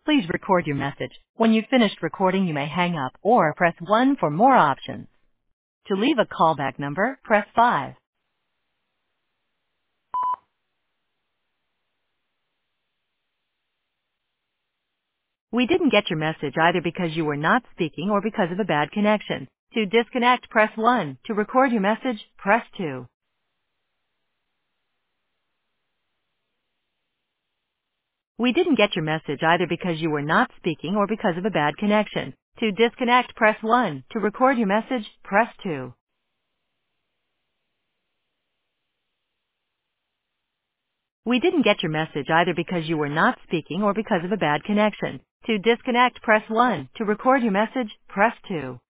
Please record your message. When you've finished recording, you may hang up or press 1 for more options. To leave a callback number, press 5. We didn't get your message either because you were not speaking or because of a bad connection. To disconnect, press 1. To record your message, press 2. We didn't get your message either because you were not speaking or because of a bad connection. To disconnect, press 1. To record your message, press 2. We didn't get your message either because you were not speaking or because of a bad connection. To disconnect, press 1. To record your message, press 2.